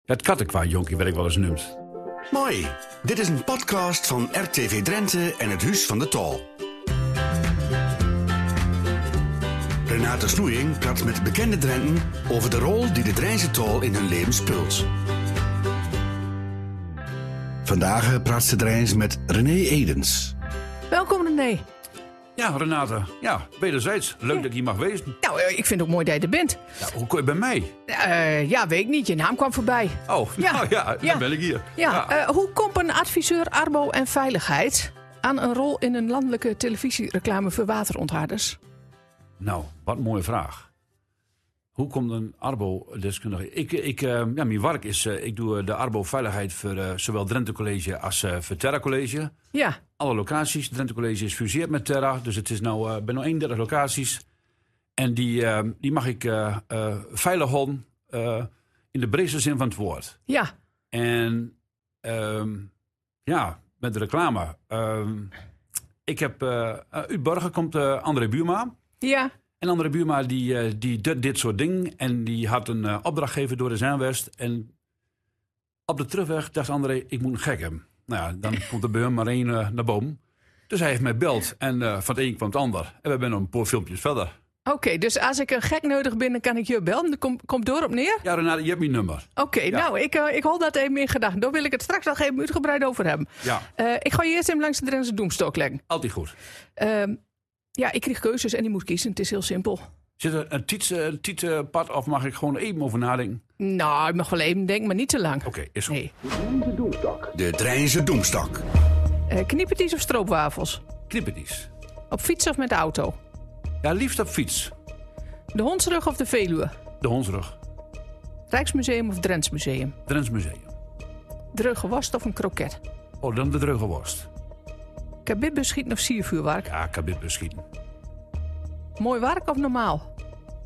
Het kattenkwaad jonkie werd ik wel eens noemd. Mooi, dit is een podcast van RTV Drenthe en het Huis van de Tol. Renate Snoeing praat met bekende Drenten over de rol die de Drijnse Tol in hun leven speelt. Vandaag praat ze Drijns met René Edens. Welkom René. Ja, Renate. Ja, wederzijds. Leuk dat ik hier mag wezen. Nou, ik vind het ook mooi dat je er bent. Ja, hoe kom je bij mij? Ja, weet ik niet. Je naam kwam voorbij. Oh, Ja. nou ja, dan ben ik hier. Ja. Hoe komt een adviseur Arbo en Veiligheid aan een rol in een landelijke televisiereclame voor waterontharders? Nou, wat een mooie vraag. Hoe komt een Arbo-deskundige? Mijn werk is, ik doe de Arbo-veiligheid voor zowel Drenthe College als voor Terra College. Ja. Alle locaties. Drenthe College is fuseerd met Terra, dus het is ben nu 31 locaties. En die mag ik veilig houden in de breedste zin van het woord. Ja. En met de reclame. Ik heb uit Burger komt André Buurma. Ja. En André Buurma die doet dit soort dingen. En die had een opdrachtgever door de Zijnwest. En op de terugweg dacht André, ik moet een gek hebben. Nou ja, dan komt er bij hem maar één naar boven. Dus hij heeft mij beld. En van het een kwam het ander. En we zijn nog een paar filmpjes verder. Oké, dus als ik een gek nodig ben, dan kan ik je bellen. Dan komt door op neer? Ja, Renate, je hebt mijn nummer. Oké, nou, ik hou dat even in gedachten. Daar wil ik het straks nog even uitgebreid over hebben. Ja. Ik ga je eerst even langs de Drentse Doemstok leggen. Altijd goed. Ja, ik kreeg keuzes en die moet kiezen. Het is heel simpel. Zit er een tietpad of mag ik gewoon even over nadenken? Nou, ik mag wel even denken, maar niet te lang. Oké, is goed. Nee. De Drijnse Doemstok. Kniepertjes of stroopwafels? Knippertjes. Op fiets of met de auto? Ja, liefst op fiets. De Hondsrug of de Veluwe? De Hondsrug. Rijksmuseum of Drents Museum? Drents Museum. Dreuge worst of een kroket? Oh, dan de dreuge worst. Kabit beschieten of siervuurwerk? Ja, kabit beschieten. Mooi werk of normaal?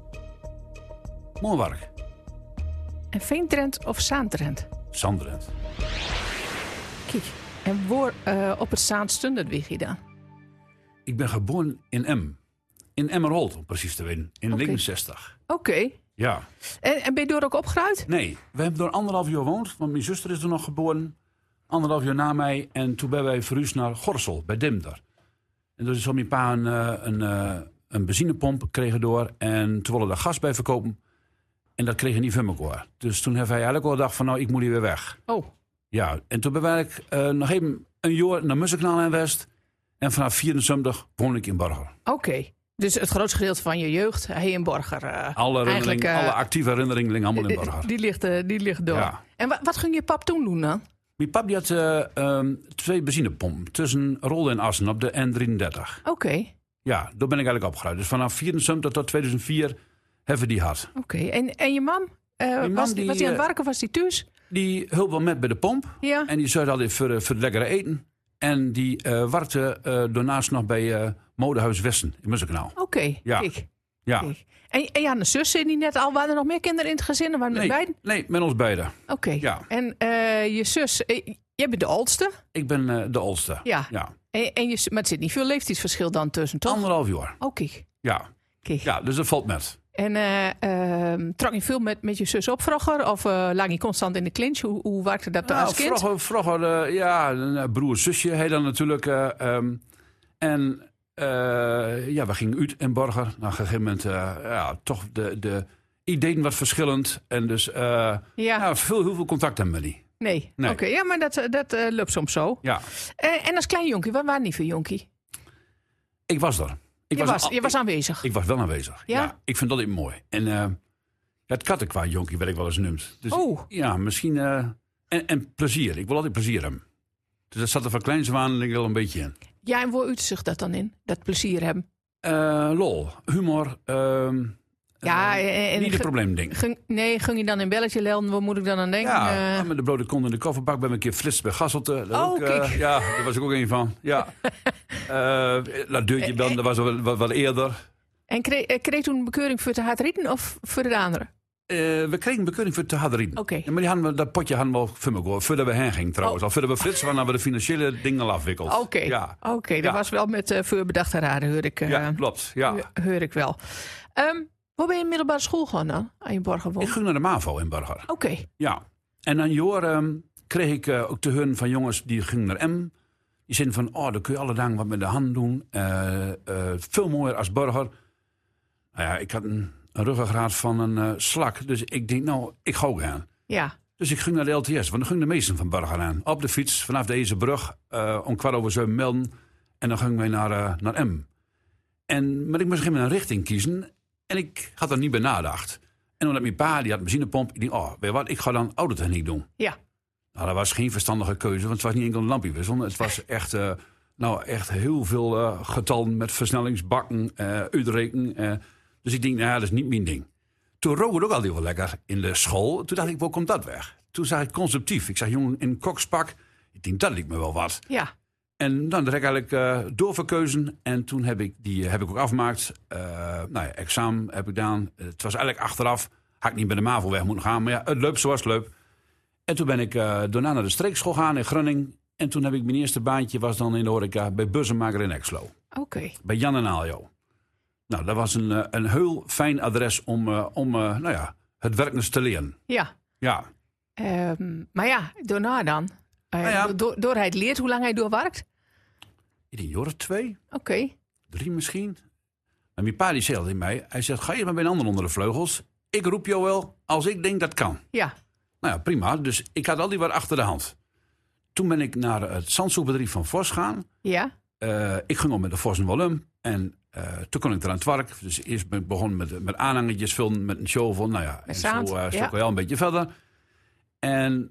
Mooi werk. En Veendrent of Zaandrent? Zandrent. Kijk, en waar op het Zaan stond dat wist je dan? Ik ben geboren in Em. In Emmerholt, om precies te weten. In 69. Oké. Ja. En ben je door ook opgeruimd? Nee, we hebben door 1,5 jaar gewoond. Want mijn zuster is er nog geboren. 1,5 jaar na mij. En toen ben wij verhuisd naar Gorsel, bij Dimder. En dus is mijn pa een benzinepomp kregen door. En toen wilden we daar gas bij verkopen. En dat kreeg je niet van elkaar. Dus toen heeft hij eigenlijk al gedacht van, nou, ik moet hier weer weg. Oh. Ja, en toen ben ik nog even een jaar naar Musselkanaal en West. En vanaf 74 woon ik in Borger. Oké. Dus het grootste gedeelte van je jeugd, hij in Borger. Alle actieve herinneringen liggen allemaal in Borger. Die ligt door. Ja. En wat ging je pap toen doen dan? Mijn pap die had 2 benzinepompen tussen Rolde en Assen op de N33. Oké. Ja, daar ben ik eigenlijk opgeruimd. Dus vanaf 74 tot 2004 hebben we die gehad. Oké. En je mam? Was die aan het werken of was die thuis? Die hielp wel met bij de pomp. Ja. En die zorgde altijd voor het lekkere eten. En die werkte daarnaast nog bij Modehuis Westen in Musselkanaal. Oké. Ja. Kijk. Ja. Kijk. En je had een zus die net al. Waren er nog meer kinderen in het gezin? Waren met beiden? Nee, met ons beiden. Oké. Ja. En je zus, jij bent de oudste? Ik ben de oudste. Ja. Ja. Maar er zit niet veel leeftijdsverschil dan tussen, toch? 1,5 jaar. Oh, kijk. Ja. Kijk. Ja, dus dat valt met. En trok je veel met je zus op vroeger? Of lag je constant in de clinch? Hoe werkte dat als kind? Vroeger een broer en zusje. Hij dan natuurlijk. We gingen uit in Borger. Nou, op een gegeven moment toch de ideeën wat verschillend. En dus heel veel contact hebben we niet. Nee. Nee. Oké. Ja, maar dat loopt soms zo. Ja. En als klein jonkie, wat waren niet voor jonkie? Ik was er. Je was aanwezig. Ik was wel aanwezig. Ja? Ik vind dat altijd mooi. En het kattenkwaad jonkie werd ik wel eens noemd. Dus, ja, misschien. En plezier. Ik wil altijd plezier hebben. Dus dat zat er van kleins aan wel een beetje in. Ja, en waar uit zich dat dan in? Dat plezier hebben? Lol, humor. Niet een probleemding. Ging je dan in belletje lellen? Waar moet ik dan aan denken? Ja, met de blote kont in de kofferbak ben ik een keer flits bij Gasselte. Kijk. Ja, daar was ik ook een van. Ja. Dat deurtje dan, dat was wat eerder. En kreeg toen een bekeuring voor te hard rieten of voor de andere? We kregen een bekeuring voor te hard rieten. Oké. Ja, maar dat potje hadden we al voor me gehoord, voordat we heen gingen trouwens. Al voordat we flitsen waren, hadden we de financiële dingen al afwikkeld. Oké, ja. Dat was wel met voorbedachte raden, hoor ik. Ja, klopt. Ja. Hoor ik wel. Waar ben je in middelbare school gaan dan? Aan je Borger woont? Ik ging naar de MAVO in Burger. Oké. Ja. En dan jaar kreeg ik ook te horen van jongens die gingen naar M. Die zeiden van, dan kun je alle dagen wat met de hand doen. Veel mooier als burger. Nou ja, ik had een ruggengraat van een slak. Dus ik denk, nou, ik ga ook gaan. Ja. Dus ik ging naar de LTS, want dan gingen de meesten van Burger aan. Op de fiets, vanaf deze brug, om 7:15 melden. En dan gingen wij naar M. Maar ik moest een richting kiezen. En ik had er niet bij nagedacht. En omdat mijn pa, die had een benzinepomp. Ik dacht, weet je wat, ik ga dan autotechniek doen. Ja. Nou, dat was geen verstandige keuze, want het was niet enkel een lampje wisselen. Het was echt, echt heel veel getallen met versnellingsbakken, uitrekenen. Dus ik denk, dat is niet mijn ding. Toen rook het ook al heel wel lekker in de school. Toen dacht ik, waar komt dat weg? Toen zag ik conceptief. Ik zag jongen in een kokspak. Ik denk, dat lijkt me wel wat. Ja. En dan direct eigenlijk doorverkeuzen. En toen heb ik ook afgemaakt. Examen heb ik gedaan. Het was eigenlijk achteraf. Had ik niet bij de MAVO weg moeten gaan. Maar ja, het leup zoals het leup. En toen ben ik daarna naar de streekschool gegaan in Grunning. En toen heb ik mijn eerste baantje was dan in de horeca bij Bussenmaker in Exlo. Oké. Bij Jan en Aljo. Nou, dat was een heel fijn adres om het werk eens te leren. Ja. Ja. Maar ja, daarna dan? Door hij het leert, hoe lang hij doorwerkt? In een jaar of 2. Oké. 3 misschien. En mijn pa die zei altijd mij. Hij zegt, ga je maar bij een ander onder de vleugels. Ik roep jou wel als ik denk dat kan. Ja. Nou ja, prima. Dus ik had altijd wat achter de hand. Toen ben ik naar het zandsoepbedrijf van Vos gaan. Ja. Ik ging al met de Vos en Wallum. En toen kon ik er aan het werk. Dus eerst ben ik begonnen met aanhangertjes vullen, met een shovel. Nou ja, en zand, zo kon je al een beetje verder. En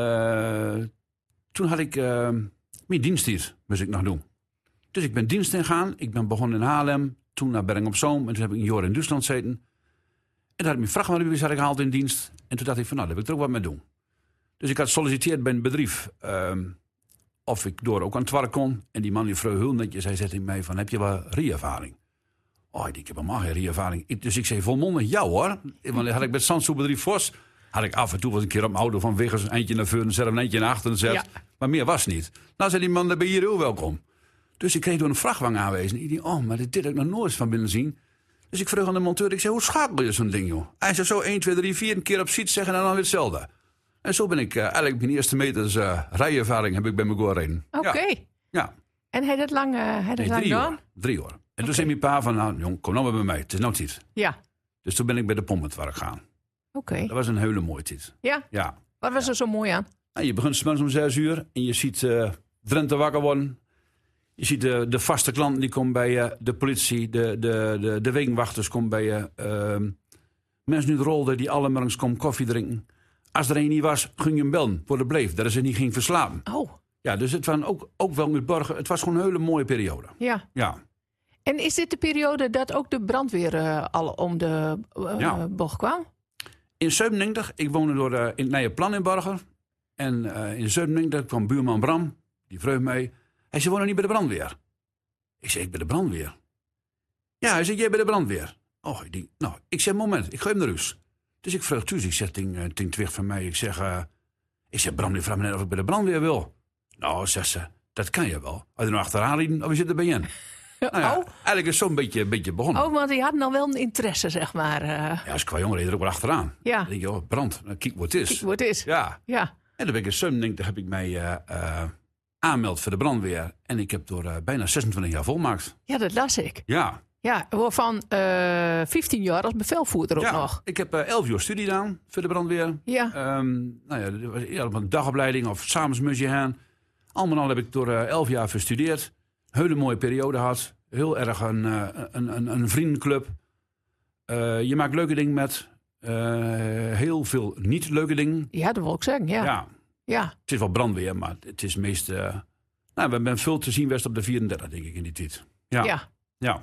toen had ik mijn dienst hier, moest ik nog doen. Dus ik ben dienst ingegaan. Ik ben begonnen in Haarlem. Toen naar Bergen op Zoom. En toen heb ik een jaar in Duitsland gezeten. En daar had ik mijn vrachtwagenbewijs had ik gehaald in dienst. En toen dacht ik van, nou, daar wil ik er ook wat mee doen. Dus ik had gesolliciteerd bij een bedrijf. Of ik door ook aan het werk kon. En die man die vroeg heel netjes. Hij zei tegen mij van, heb je wel rie-ervaring? Oh, ik denk, ik heb helemaal geen rie-ervaring. Dus ik zei volmondig, ja hoor. Want had ik bij het zandsoepbedrijf Vos. Had ik af en toe wel een keer op mijn auto van Wiggers. Een eindje naar voren zet, een eindje naar achteren zet. Ja. Maar meer was niet. Nou zei die man, dan ben je hier heel welkom. Dus ik kreeg door een vrachtwagen aanwezen. Ik dacht, maar dit heb ik nog nooit van binnen zien. Dus ik vroeg aan de monteur, ik zei, hoe schakel je zo'n ding, joh? Hij zei zo 1, 2, 3, 4 een keer op ziet zeggen en dan weer hetzelfde. En zo ben ik eigenlijk mijn eerste meters rijervaring heb ik bij me gereden. Oké. Ja. En hij dat lang gedaan? 3 jaar. En toen zei mijn pa van, nou jong, kom nou maar bij mij. Het is nou tijd. Ja. Dus toen ben ik bij de pomp aan het werk gaan. Oké. Dat was een hele mooie tijd. Ja? Ja. Wat was er zo mooi aan? Nou, je begint 's morgens om 6 uur en je ziet Drenthe wakker worden. Je ziet de vaste klanten die komen bij je, de politie, de wegenwachters komen bij je. Mensen nu de rolden die alle morgens komen koffie drinken. Als er een niet was, ging je hem bellen voor de bleef. Dat is er niet ging verslapen. Oh. Ja, dus het was ook wel met burger. Het was gewoon een hele mooie periode. Ja. Ja. En is dit de periode dat ook de brandweer al om de bocht kwam? In 97, ik woonde in het Nije Plan in Burger. En in 97 kwam buurman Bram, die vroeg mij. Hij zei, woon niet bij de brandweer? Ik zei, ik bij de brandweer? Ja, hij zei, jij bij de brandweer? Oh, ik zeg, moment, ik ga hem naar huis. Dus ik vroeg thuis, ik zeg, ting Twicht van mij. Ik zeg, Bram, die vraagt me net of ik bij de brandweer wil. Nou, zegt ze, dat kan je wel. Als je nou achteraan liep, of je zit er bij je. Nou ja, eigenlijk is zo'n beetje begonnen. Oh, want die had nou wel een interesse, zeg maar. Ja, als qua jongen reed er ook wel achteraan. Ja. Dan denk je, oh, brand, kijk wat het is. Kijk wat het is. Ja. Ja. En dan ben ik in 97, heb ik mij aanmeld voor de brandweer. En ik heb door bijna 26 jaar volmaakt. Ja, dat las ik. Ja. Ja, waarvan 15 jaar als bevelvoerder ook nog. Ik heb 11 jaar studie gedaan voor de brandweer. Ja. Op een dagopleiding of s'avonds moest je gaan. Allemaal heb ik door 11 jaar verstudeerd. Hele mooie periode gehad. Heel erg een vriendenclub. Je maakt leuke dingen met. Heel veel niet leuke dingen. Ja, dat wil ik zeggen, ja. Het is wel brandweer, maar het is meest... we hebben veel te zien best op de 34, denk ik, in die tijd. Ja.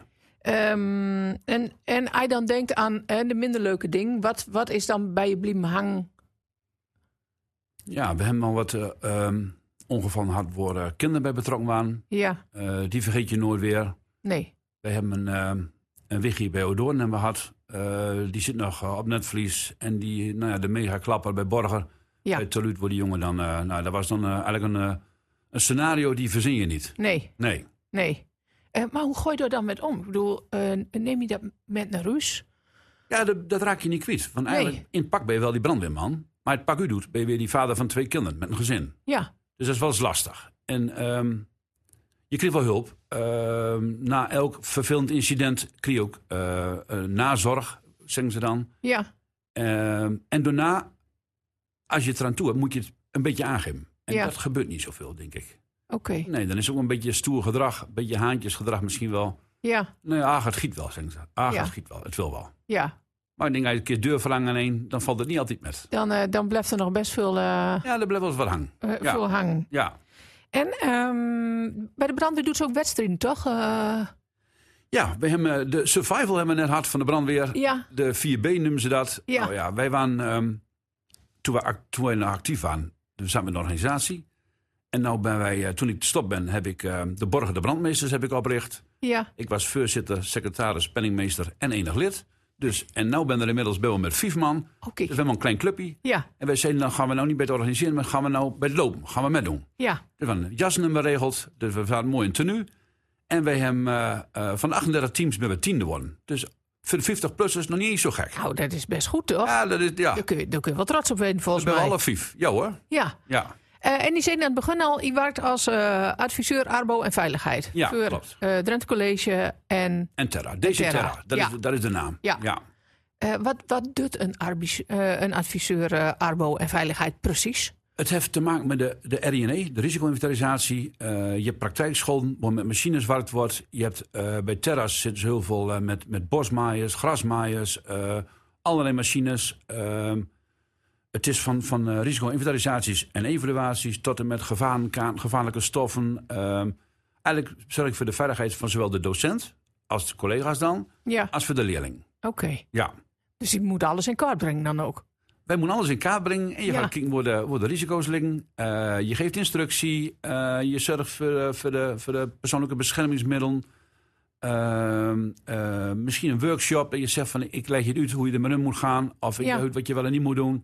En als je dan denkt aan de minder leuke dingen, wat is dan bij je blijven hangen? Ja, we hebben al wat ongevallen gehad waar kinderen bij betrokken waren. Ja. Die vergeet je nooit weer. Nee. We hebben een wichtje bij Odoorn hebben we gehad. Die zit nog op netvlies. En de mega klapper bij Borger. Ja. Bij Toluut, waar die jongen dan... dat was dan eigenlijk een scenario die verzin je niet. Nee. Maar hoe gooi je er dan met om? Ik bedoel, neem je dat met naar huis? Ja, dat raak je niet kwijt. Want eigenlijk in het pak ben je wel die brandweerman. Maar het pak u doet, ben je weer die vader van 2 kinderen met een gezin. Ja. Dus dat is wel eens lastig. En je krijgt wel hulp. Na elk vervelend incident krijg je ook nazorg, zeggen ze dan. Ja. En daarna, als je het eraan toe hebt, moet je het een beetje aangeven. En Ja. dat gebeurt niet zoveel, denk ik. Oké. Nee, dan is het ook een beetje stoer gedrag. Een beetje haantjesgedrag misschien wel. Ja. Nee, het giet wel, zeggen ze. Ja. Het giet wel. Het wil wel. Ja. Maar ik denk, als je een keer deur verlangen heen, dan valt het niet altijd met. Dan blijft er nog best veel, Ja, daar blijft wel eens wat hangen. veel hangen. Ja. En bij de brandweer doet ze ook wedstrijden, toch? Ja, we hebben de survival hebben we net gehad van de brandweer. Ja. De 4B noemen ze dat. Ja. Nou ja, wij waren, toen wij nog actief waren, we zaten met een organisatie. En nou ben wij, toen ik gestopt ben, heb ik de Borgen de Brandmeesters heb ik opgericht. Ja. Ik was voorzitter, secretaris, penningmeester en enig lid. Dus, en nu ben er inmiddels bij met 5 man. Oké. Dus we hebben een klein clubje. Ja. En wij zeiden, dan gaan we nou niet bij het organiseren, maar gaan we nou bij het lopen. Gaan we met doen. Ja. Dus we jassen hebben geregeld. Dus we waren mooi in tenue. En wij hebben van de 38 teams ben we 10e gewonnen. Dus voor de 50-plussers nog niet eens zo gek. Nou, dat is best goed, toch? Ja, dat is, ja. Daar kun je wel trots op zijn, volgens We mij. hebben alle 5. Ja hoor. Ja. Ja. En die zei aan het begin al, je werkt als adviseur Arbo en Veiligheid. Ja, voor klopt. Drenthe College en... En Terra. Deze Terra. Terra. Ja. Dat is de naam. Ja. Ja. Wat doet een adviseur Arbo en Veiligheid precies? Het heeft te maken met de RINE, de risico-inventarisatie. Je hebt praktijkscholen waar met machines gewerkt wordt. Je hebt, bij Terra's zitten ze heel veel met bosmaaiers, grasmaaiers, allerlei machines. Het is van risico-inventarisaties en evaluaties tot en met gevaarlijke stoffen. Eigenlijk zorg ik voor de veiligheid van zowel de docent als de collega's dan, Ja, als voor de leerling. oké. Ja. Dus je moet alles in kaart brengen dan ook? Wij moeten alles in kaart brengen en je Ja. gaat kijken waar de risico's liggen. Je geeft instructie, je zorgt voor de persoonlijke beschermingsmiddelen. Misschien een workshop en je zegt van ik leg je het uit hoe je er met om moet gaan. Of ik Ja. leg uit wat je wel en niet moet doen.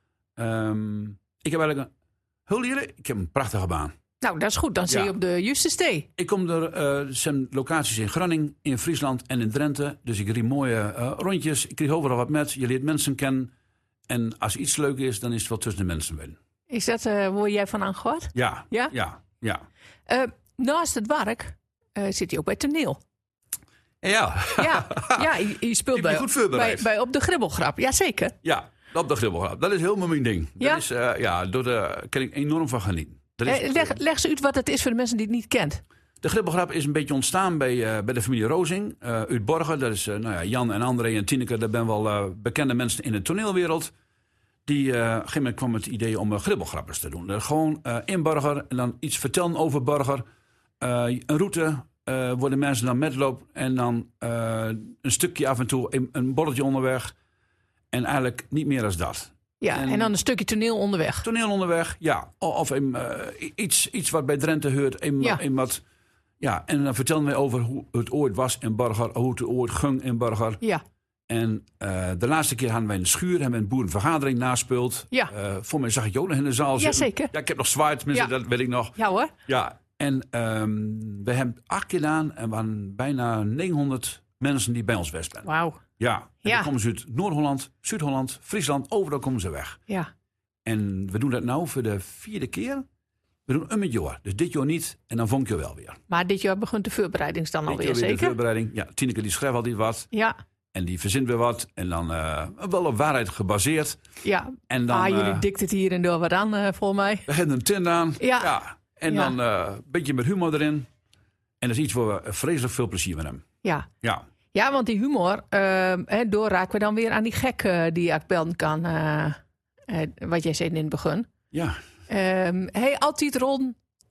Ik heb eigenlijk ik heb een prachtige baan. Nou, dat is goed. Dan zie je Ja. op de juiste stee. Ik kom er zijn locaties in Groningen, in Friesland en in Drenthe. Dus ik riep mooie rondjes. Ik kreeg overal wat met. Je leert mensen kennen. En als iets leuk is, dan is het wel tussen de mensen willen. Is dat waar jij van aangehoord? Ja, Ja? ja. Naast het werk zit hij ook bij toneel. Ja, Ja, ja je speelt Ik ben goed voorbereid. bij Op de Gribbelgrap. Jazeker. ja, op de gribbelgrap. Dat is helemaal mijn ding. Ja? Dat is, daar kan ik enorm van genieten. Dat is, Leg ze uit wat het is voor de mensen die het niet kent. de gribbelgrap is een beetje ontstaan bij de familie Rozing uit Borgen. Dat is Jan en André en Tineke. Dat zijn wel bekende mensen in de toneelwereld. Die op een gegeven moment kwam het idee om gribbelgrappers te doen. Gewoon in Borger en dan iets vertellen over Borger. Een route waar de mensen dan metlopen. En dan een stukje af en toe een bolletje onderweg. En eigenlijk niet meer dan dat. Ja, en dan een stukje toneel onderweg. Toneel onderweg, ja. Of iets wat bij Drenthe hoort. Ja. Wat, ja. En dan vertellen wij over hoe het ooit was in Borger. Hoe het ooit ging in Borger. Ja, En de laatste keer hadden wij een schuur. Hebben we een boerenvergadering naspeeld. Ja. Voor mij zag ik je ook nog in de zaal zitten. Jazeker. Ja, ik heb nog zwaard, tenminste, Ja. dat weet ik nog. ja hoor. Ja. En we hebben 8 keer gedaan. En we waren bijna 900 mensen die bij ons weg zijn. Wauw. Ja. En Ja. dan komen ze uit Noord-Holland, Zuid-Holland, Friesland. Overal komen ze weg. Ja. En we doen dat nou voor de 4e keer. We doen een met jaar. Dus dit jaar niet. En dan volgend jaar wel weer. Maar dit jaar begint de voorbereiding dan Dit alweer, jaar weer de zeker? voorbereiding. Ja, Tineke die schrijft altijd wat. Ja, En die verzint weer wat. En dan wel op waarheid gebaseerd. ja. En dan Jullie dikt het hier en door wat aan, volgens mij. we hebben een tint aan. Ja. En Ja. dan een beetje met humor erin. En dat is iets waar we vreselijk veel plezier met hebben. Ja. Ja. Ja, want die humor, door raken we dan weer aan die gek die ik belden kan. Wat jij zei in het begin. Ja. Hey, altijd rond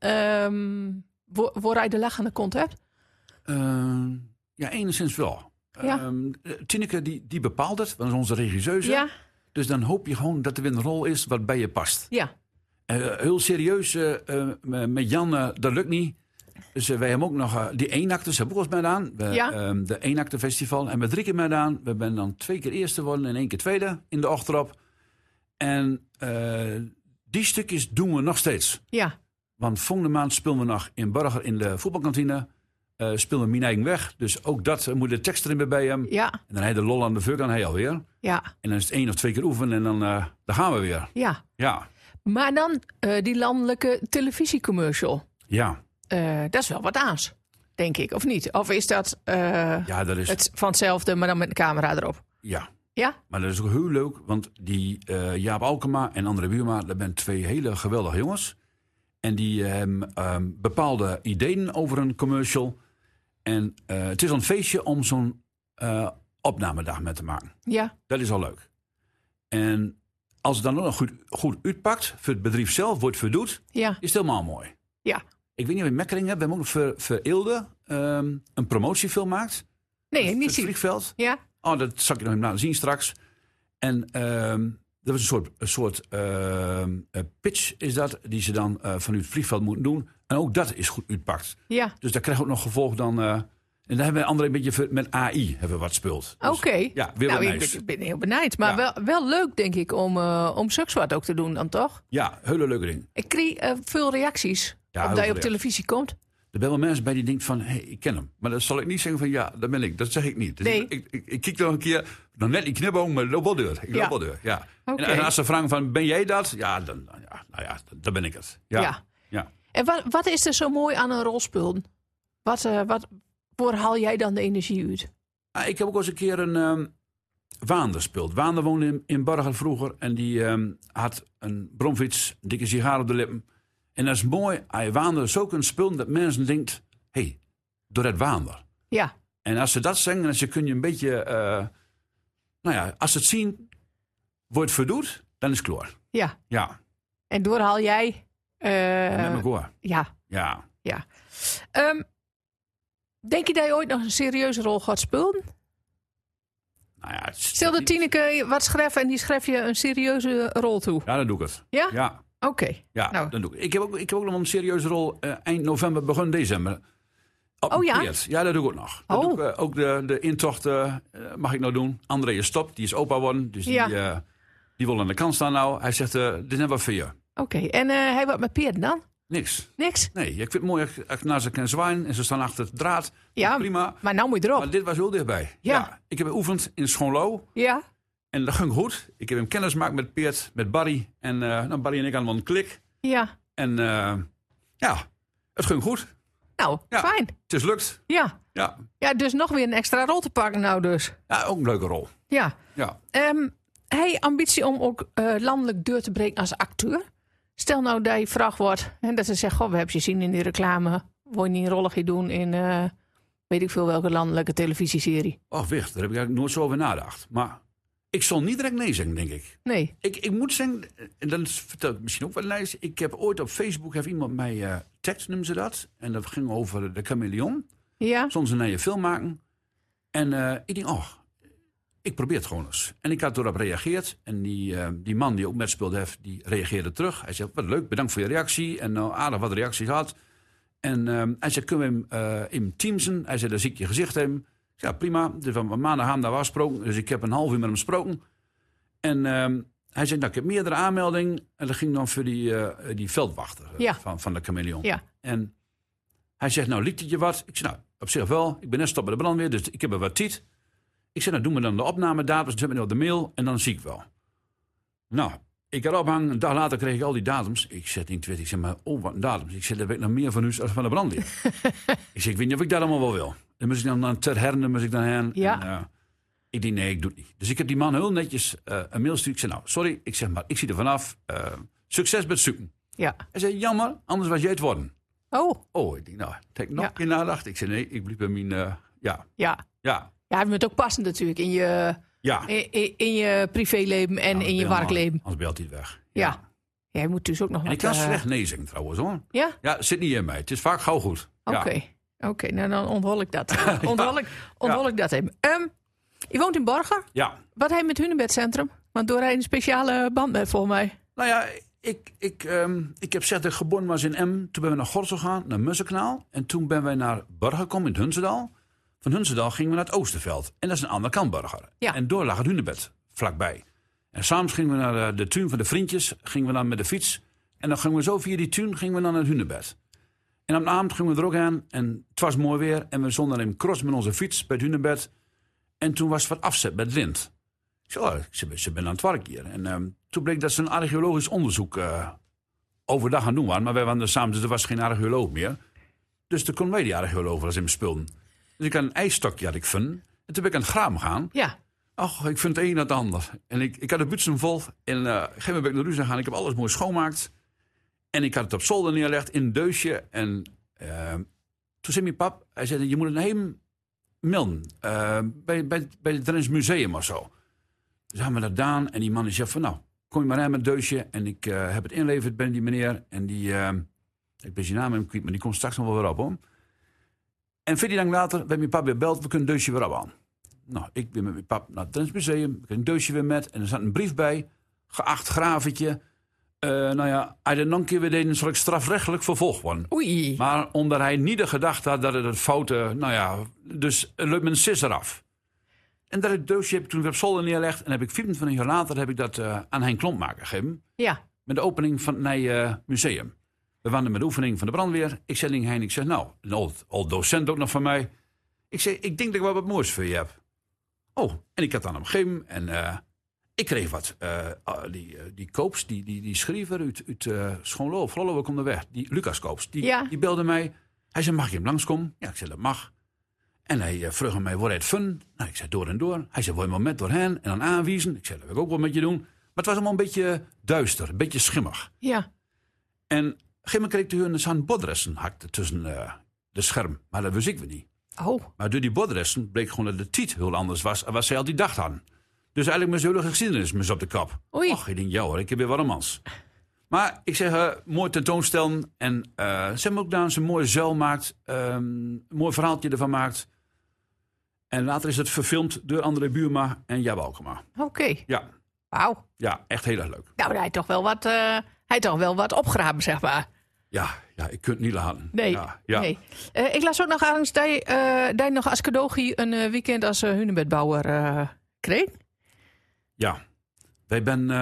waar je de lachende kont hebt? Ja, enigszins wel. Ja. Tineke die bepaalt het. Dat is onze regisseuse. Ja, Dus dan hoop je gewoon dat er weer een rol is wat bij je past. ja, Heel serieus, met Jan, dat lukt niet. Dus wij hebben ook nog die eenakters, hebben we ook eens gedaan. Ja. De eenaktenfestival. En we 3 keer gedaan. We zijn dan 2 keer eerste geworden en 1 keer tweede in de ochtend. En die stukjes doen we nog steeds. ja, Want volgende maand spelen we nog in Borger in de voetbalkantine. speelde mijn eigen weg. Dus ook dat moet de tekst erin bij hem. Ja, En dan hij de lol aan de vuur, dan hij alweer. ja, En dan is het 1 of 2 keer oefenen en dan gaan we weer. ja. Ja, Maar dan die landelijke televisiecommercial. ja. Dat is wel wat aans, denk ik, of niet? Of is dat Ja, dat is... het van hetzelfde, maar dan met een camera erop? Ja. Ja? Maar dat is ook heel leuk, want die Jaap Alkema en André Buurma, dat zijn 2 hele geweldige jongens. En die hebben bepaalde ideeën over een commercial. En het is een feestje om zo'n opnamedag mee te maken. Ja, Dat is al leuk. En als het dan ook nog goed uitpakt, voor het bedrijf zelf wordt verdoet, ja, is het helemaal mooi. ja. Ik weet niet of je Mekkering hebt, we hebben ook nog voor Eelde een promotiefilm gemaakt. Nee, Het niet zien. vliegveld. Ja, Oh, dat zal ik je nog even laten zien straks. En dat was een soort pitch is dat, die ze dan vanuit het vliegveld moeten doen. En ook dat is goed uitpakt. ja. Dus daar krijg je ook nog gevolg dan. En daar hebben we André een beetje met AI hebben we wat speeld. Dus, Oké. Ja, weer Nou, wat ik nice. ben heel benieuwd. Maar Ja. wel leuk, denk ik, om zulks wat ook te doen dan, toch? Ja, hele leuke ding. Ik kreeg veel reacties Ja, op heel dat je veel op televisie komt. Er zijn wel mensen bij die denken van, hey, ik ken hem. Maar dan zal ik niet zeggen van, ja, dat ben ik. Dat zeg ik niet. Dus Nee. ik kijk nog een keer, nog net die knipoog, maar loop wel deur. Ik loop Ja. wel deur, ja. Oké. En als ze vragen van, ben jij dat? Ja, dan ben ik het. Ja. Ja. Ja. En wat is er zo mooi aan een rolspul? Waar haal jij dan de energie uit? Ah, ik heb ook eens een keer een Wander gespeeld. Wander woonde in Borger vroeger. En die had een bromfiets, een dikke sigaar op de lippen. En dat is mooi, als je Wander zo kunt spelen, dat mensen denken, hey, door het Wander. Ja, En als ze dat zeggen, dan kun je een beetje... als ze het zien, wordt het verdoet, dan is het klaar. ja. Ja, En door haal jij... met elkaar. ja, Ja. ja. Denk je dat je ooit nog een serieuze rol gaat spelen? Nou ja, Stel dat Tineke wat schreef en die schreef je een serieuze rol toe. Ja, dan doe ik het. Ja? Ja, Oké. ja Nou. dan doe ik. Ik heb ook nog een serieuze rol eind november, begin december. Op Oh, een ja? keer. Ja, dat doe ik ook nog. Dat Oh. doe ik, ook de intocht mag ik nou doen. André is stop, die is opa worden. Dus Ja. die wil aan de kant staan nou. Hij zegt, dit is net wat voor je. Oké. En hij wat met Peer dan? Niks. Niks? Nee, ik vind het mooi als ik naar ze kan zwaaien en ze staan achter het draad. Ja, Prima. maar nou moet je erop. Maar dit was heel dichtbij. Ja. Ik heb geoefend in Schoonlo. Ja? En dat ging goed. Ik heb hem kennis gemaakt met Peert, met Barry. En Barry en ik hadden wel een klik. Ja. En het ging goed. Nou, Ja. fijn. Het is lukt. Ja. Ja. Ja, dus nog weer een extra rol te pakken nou dus. Ja, ook een leuke rol. Ja. Ja. Hey, ambitie om ook landelijk deur te breken als acteur? Stel nou dat je vraag wordt en dat ze zegt, goh, we hebben je zien in die reclame. Wil je niet een rolletje doen in weet ik veel welke landelijke televisieserie? Oh, wicht, daar heb ik eigenlijk nooit zo over nagedacht. Maar ik zal niet direct nee zeggen, denk ik. Nee. Ik moet zeggen, en dan vertelt misschien ook wel lijst. Ik heb ooit op Facebook, heeft iemand mij tekst, noemen ze dat. En dat ging over de chameleon. Ja? Soms een nieuwe film maken. En ik denk, ik probeer het gewoon eens. En ik had erop gereageerd. En die man die ook met speelde heeft, die reageerde terug. Hij zei, wat leuk, bedankt voor je reactie. En aardig wat reactie gehad. En hij zei, kunnen we hem in Teamsen? Hij zei, dan zie ik je gezicht hebben. Ja, prima. Dus we maandag hebben daar gesproken. Dus ik heb een half uur met hem gesproken. En hij zei, nou, ik heb meerdere aanmeldingen. En dat ging dan voor die veldwachter Ja. van de chameleon. Ja. En hij zegt, nou, liet het je wat? Ik zei, nou, op zich wel. Ik ben net stop bij de brandweer, dus ik heb er wat tijd. Ik zei, nou, doen we dan de opnamedatums. Zet me op de mail en dan zie ik wel. Nou, ik had ophangen. Een dag later kreeg ik al die datums. Ik zet in Twitter, ik zeg, maar wat een datums. Ik zeg, dat weet ik nog meer van u als van de brandweer. Ik zeg, ik weet niet of ik dat allemaal wel wil. Dan moest ik dan ter herne, moest ik dan heen. Ja. En, ik denk, nee, ik doe het niet. Dus ik heb die man heel netjes een mail gestuurd. Ik zei, nou, sorry. Ik zeg, maar ik zie er vanaf. Succes met het zoeken. Ja. Hij zei, jammer, anders was jij het worden. Oh. Ik denk, nou, heb ik nog Ja. een keer nagedacht. Ik zei, nee, ik blieb bij mijn, Ja. ja. Ja, het moet ook passen natuurlijk in je privéleven en in je werkleven. Anders belt hij het weg. Ja. Jij moet dus ook nog En wat... ik kan slecht nee zeggen trouwens hoor. Ja? Ja, het zit niet in mij. Het is vaak gauw goed. Ja. Oké, nou dan onthol ik dat. Onthol ik dat even. Je woont in Borger. Ja. Wat heb je met Hunebedcentrum? Want door hij een speciale band met volgens mij. Nou ja, ik heb gezegd dat ik geboren was in M. Toen ben we naar Gorssel gegaan, naar Musselkanaal. En toen ben wij naar Burger gekomen in Hunsedal. Van Hunsedal gingen we naar het Oosterveld. En dat is een andere kant Burger. Ja. En door lag het Hunebed vlakbij. En s'avonds gingen we naar de tuin van de vriendjes. Gingen we dan met de fiets. En dan gingen we zo via die tuin gingen we dan naar het Hunebed. En op de avond gingen we er ook aan. En het was mooi weer. En we stonden in cross met onze fiets bij het hunebed. En toen was het wat afzet met lint. Ik zei, ze ben aan het werk hier. En toen bleek dat ze een archeologisch onderzoek overdag aan het doen waren. Maar wij waren er samen, dus er was geen archeoloog meer. Dus toen konden wij die archeoloog wel eens in me spullen. Dus ik had een ijsstokje had ik vinden. En toen ben ik aan het graven gaan. Ja. Och, ik vind het een en het ander. En ik had de butsen vol. En op een gegeven moment ben ik naar huis gegaan. Ik heb alles mooi schoonmaakt. En ik had het op zolder neergelegd in een deusje. En toen zei mijn pap, hij zei, je moet het heen melden. Bij het Drents Museum of zo. Dus hebben we dat gedaan. En die man zei van, nou, kom je maar aan met het deusje. En ik heb het inleverd bij die meneer. En die, ik ben zijn naam hem kwijt, maar die komt straks nog wel weer op, hoor. En 14 dagen later werd mijn pap weer beld, we kunnen het deusje weer op aan. Nou, ik ben met mijn pap naar het Drents Museum. Ik heb een deusje weer met. En er zat een brief bij. Geacht gravetje. Nou ja, als je nog een keer weer deed, zal ik strafrechtelijk vervolgd worden. Oei. Maar omdat hij niet de gedachte had dat het een foute... Nou ja, dus lukt mijn sis eraf. En dat het deusje heb ik toen weer op zolder neergelegd. En heb ik 24 jaar later heb ik dat aan Hein Klompmaker gegeven. Ja. Met de opening van het museum. We waren met de oefening van de brandweer. Ik zei tegen Hein, ik zeg nou, een oud docent ook nog van mij. Ik zei, ik denk dat ik wel wat moois voor je heb. Oh, en ik had dan hem gegeven. En ik kreeg wat. Die Koops, die schrijver uit Schoonlo, Vlollo, komt er weg. Die Lucas Koops, die belde mij. Hij zei, mag je hem langskomen? Ja, ik zei, dat mag. En hij vroeg mij, waar hij het fun? Nou, ik zei, door en door. Hij zei, wil je een moment doorheen en dan aanwijzen? Ik zei, dat wil ik ook wel met je doen. Maar het was allemaal een beetje duister, een beetje schimmig. Ja. En op een gegeven moment kreeg ik te horen, er zijn bodressen hakte tussen de scherm. Maar dat wist ik weer niet. Oh. Maar door die bodressen bleek gewoon dat de tiet heel anders was dan wat zij al die dag hadden. Dus eigenlijk mijn hele geschiedenis mis op de kop. Oei. Och, ik denk, ja hoor, ik heb weer wat een mans. Maar ik zeg, mooi tentoonstellen. En ze hebben ook gedaan, ze een mooie zuil maakt. Een mooi verhaaltje ervan maakt. En later is het verfilmd door André Buurma en Jaap Alkema. Oké. Ja. Wauw. Ja, echt heel erg leuk. Nou, hij heeft toch wel wat opgegraven, zeg maar. Ja, ik kunt het niet laten. Nee. Ja. Nee. Ik las ook nog ergens dat je nog als cadeautje een weekend als hunebedbouwer kreeg. Ja. Wij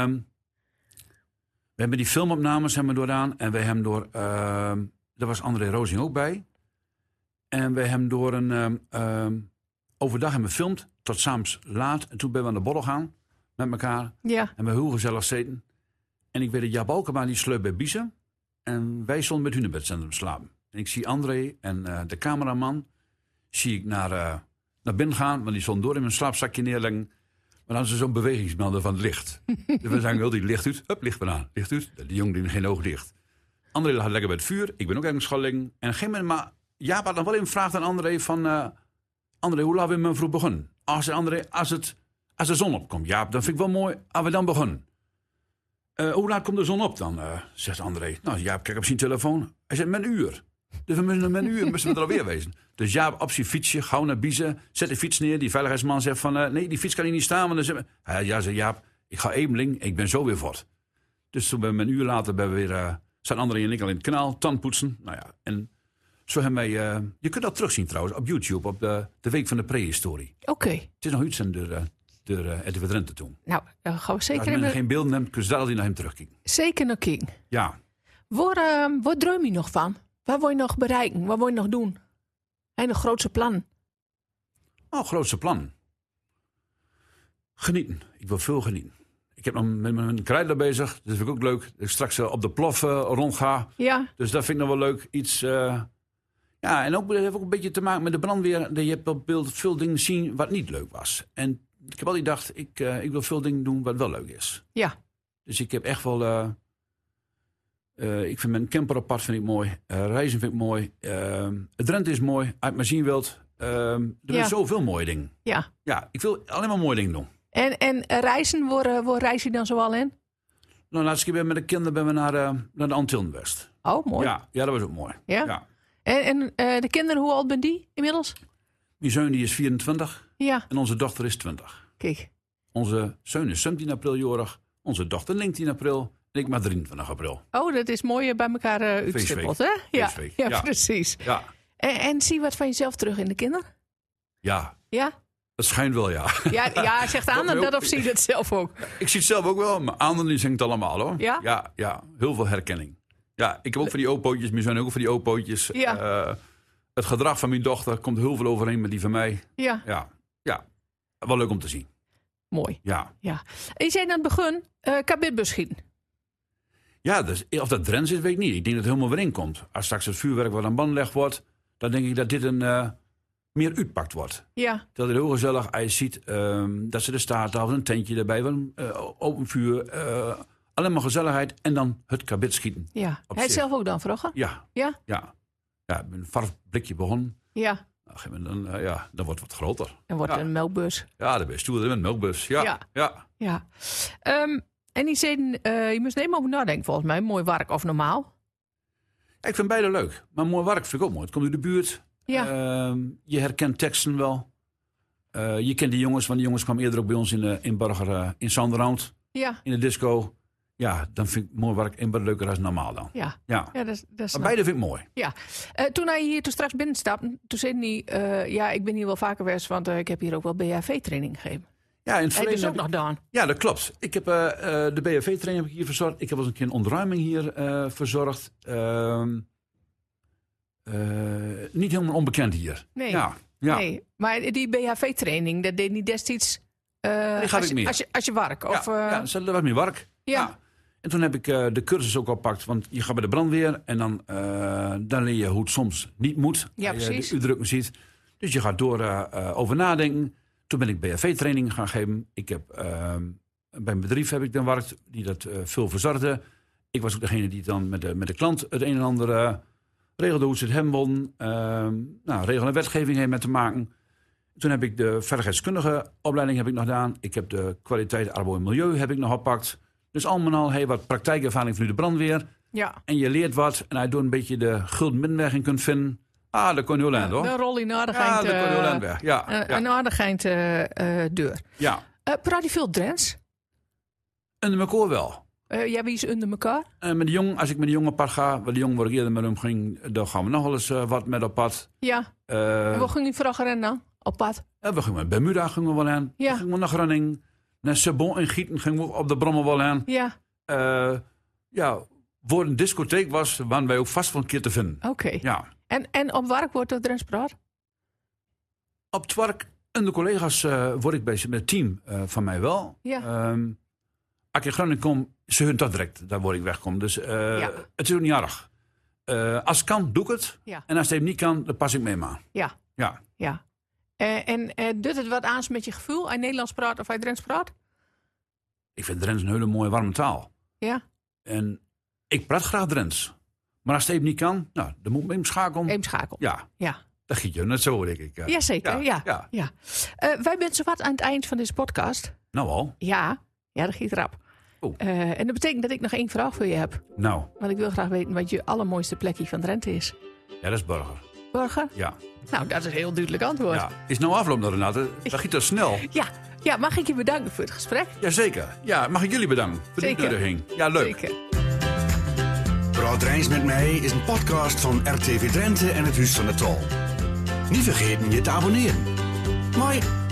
hebben die filmopnames hebben we doorgaan. En wij hebben door... daar was André Rozing ook bij. En wij hebben door een... overdag hebben we gefilmd. Tot 's avonds laat. En toen ben we aan de borrel gaan. Met elkaar. Ja. En we heel gezellig zitten. En ik weet dat Jaap Alkema die sleut bij Biezen. En wij stonden met hunebedcentrum slapen. En ik zie André en de cameraman... zie ik naar binnen gaan. Want die stond door in mijn slaapzakje neerleggen. Maar dan hadden ze zo'n bewegingsmelder van het licht. Dus we zeggen wel, die licht uit. Hup, licht bijna. Licht uit. Die jongen die geen ogen dicht. André lag lekker bij het vuur. Ik ben ook ergens gaan liggen. En op een gegeven moment... Maar Jaap had dan wel even gevraagd aan André van... André, hoe laten we met vroeg begonnen? André, als de zon opkomt. Jaap, dat vind ik wel mooi. Als we dan begonnen. Hoe laat komt de zon op dan? Zegt André. Nou, Jaap, kijk op zijn telefoon. Hij zegt, met een uur. Dus we moeten met een uur moeten we er alweer wezen. Dus Jaap op zijn fietsje, gauw naar Biezen. Zet de fiets neer. Die veiligheidsman zegt van... nee, die fiets kan hier niet staan. Want dan zegt Jaap, ik ga Emeling. Ik ben zo weer voort. Dus toen ben we een uur later ben we weer... zijn André en ik al in het kanaal. Tandpoetsen. Nou ja, en... Zo hebben wij, je kunt dat terugzien trouwens op YouTube, op de Week van de Prehistorie. Oké. Het is nog iets door Edward Drenthe toen. Nou, dan gaan we zeker... Als men geen beelden neemt, kun je daar naar hem terugkijken. Zeker naar King. Ja. Waar droom je nog van? Waar wil je nog bereiken? Wat wil je nog doen? En een grootste plan? Oh, grootste plan. Genieten. Ik wil veel genieten. Ik heb nog met mijn krijtler bezig. Dat vind ik ook leuk. Dat ik straks op de plof rond ga. Ja. Dus dat vind ik nog wel leuk. Iets... Ja, en ook, dat heeft ook een beetje te maken met de brandweer. Je hebt op beeld veel dingen zien wat niet leuk was. En ik heb altijd gedacht, ik wil veel dingen doen wat wel leuk is. Ja. Dus ik heb echt wel... ik vind mijn camper apart vind ik mooi. Reizen vind ik mooi. Het Drenthe is mooi. Als je het maar zien wilt. Er zijn zoveel mooie dingen. Ja. Ja, ik wil alleen maar mooie dingen doen. En reizen, waar reis je dan zoal in? Nou, laatste keer met de kinderen ben we naar de Antillen West. Oh, mooi. Ja, dat was ook mooi. Ja. En de kinderen, hoe oud ben die inmiddels? Mijn zoon die is 24 Ja. en onze dochter is 20. Kijk. Onze zoon is 17 april jorig, onze dochter 19 april en ik maar 23 april. Oh, dat is mooi bij elkaar uitstippeld, hè? Ja. Feestweek. Ja, precies. Ja. En zie je wat van jezelf terug in de kinderen? Ja, Ja? het schijnt wel, ja. Ja, zegt aan dat of zie je dat zelf ook? Ik zie het zelf ook wel, maar anderen zien het allemaal, hoor. Ja? Ja, heel veel herkenning. Ja, ik heb ook van die opootjes. Mijn zoon ook van die opootjes. Ja. Het gedrag van mijn dochter komt heel veel overeen met die van mij. Ja, Ja. Wel leuk om te zien. mooi. Ja. Ja. En je zei aan het begin, kabitbus schieten. Ja, dus of dat Drents is, weet ik niet. Ik denk dat het helemaal weer in komt. Als straks het vuurwerk wat aan band gelegd wordt, dan denk ik dat dit een meer uitpakt wordt. Ja, Dat is heel gezellig. Als je ziet dat ze er staat, of een tentje erbij, open vuur, alleen maar gezelligheid en dan het kabit schieten. ja. Op Hij zich. zelf ook dan vroeger? Ja. Ja? Ja, ik ben een varfblikje begonnen. Ja. Dan wordt het wat groter. En wordt Ja. een melkbus. Ja, de stoel met een melkbus. Ja. Ja. Ja. Ja. En die zeiden, je moest er even over nadenken volgens mij. Mooi werk of normaal? Ja, ik vind beide leuk. Maar mooi werk vind ik ook mooi. Het komt uit de buurt. Ja. Je herkent teksten wel. Je kent die jongens, want die jongens kwamen eerder ook bij ons in Burger, in Sanderhout, Ja. in de disco. Ja, dan vind ik mooi werk en wat leuker dan normaal dan. Ja. Ja. Ja, dat is Maar beide vind ik mooi. Ja. Toen hij hier toen straks binnenstapte, toen zei hij, ja, ik ben hier wel vaker geweest, want ik heb hier ook wel BHV-training gegeven. Ja, in het En verleden dus ook heb ik- nog gedaan. Ja, dat klopt. Ik heb de BHV-training heb ik hier verzorgd. Ik heb wel eens een keer een ontruiming hier verzorgd. Niet helemaal onbekend hier. Nee. Ja. Nee, maar die BHV-training, dat deed niet destijds ga ik meer. als je werk. Of, dat was mijn werk. Ja. En toen heb ik de cursus ook oppakt. Want je gaat bij de brandweer en dan leer je hoe het soms niet moet. Ja, Als je precies. de uitdrukking ziet. Dus je gaat door over nadenken. Toen ben ik BHV-training gaan geven. Ik heb, bij een bedrijf heb ik dan gewerkt die dat veel verzorgde. Ik was ook degene die dan met de klant het een en ander regelde hoe ze het hem won. Regel en wetgeving heeft met te maken. Toen heb ik de veiligheidskundige opleiding heb ik nog gedaan. Ik heb de kwaliteit arbeid en milieu heb ik nog oppakt. Dus allemaal al wat praktijkervaring van de brandweer. Ja. En je leert wat. En hij door een beetje de gulden middenweg in kunt vinden. Dat kon je heel eind, hoor. Dan rol je naar de Ja, geint, dat kon je heel eind weg. Ja, een aardigheid deur. ja. Praat je veel Drents? En de koor wel. Jij wie is onder elkaar? Met de jong, als ik met de jongen op pad ga, waar de jongen waar ik eerder met hem ging, dan gaan we nog wel eens wat met op pad. Ja. Eh, En waar ging je vroeger rennen dan? Op pad? we gingen met Bermuda gingen we wel aan. Ja. Dan gingen we naar Groningen. Naar Sabon en Gieten gingen we op de Brommel wel aan. Ja. Voor een discotheek waren wij ook vast van een keer te vinden. Oké. Ja. En op werk wordt er Drents praat? Op het werk en de collega's word ik bezig met het team van mij wel. Ja. Als ik in Groningen kom, ze hun dat direct, daar word ik wegkom. Dus het is ook niet erg. Als het kan, doe ik het. Ja. En als het even niet kan, dan pas ik mee maar. Ja. Ja. Ja. En doet het wat aan met je gevoel? Hij Nederlands praat of hij Drents praat? Ik vind Drents een hele mooie warme taal. Ja. En ik praat graag Drents. Maar als het even niet kan, dan moet ik hem schakelen. Even schakel. Ja, Ja. dat giet je net zo, denk ik. Jazeker, ja. Ja. Wij zijn zo wat aan het eind van deze podcast. Nou al. Ja, dat giet rap. Oh. En dat betekent dat ik nog één vraag voor je heb. Nou, Want ik wil graag weten wat je allermooiste plekje van Drenthe is. ja, dat is burger. Burger? Ja. Nou, dat is een heel duidelijk antwoord. Ja. Is nou afloop naar Renate? Dat giet dat snel. Ja, mag ik je bedanken voor het gesprek? Jazeker. Ja, mag ik jullie bedanken voor de Zeker. uitnodiging. Ja, leuk. Zeker. Praat Rijns met mij is een podcast van RTV Drenthe en het Huis van de Tol. Niet vergeten je te abonneren. Mooi.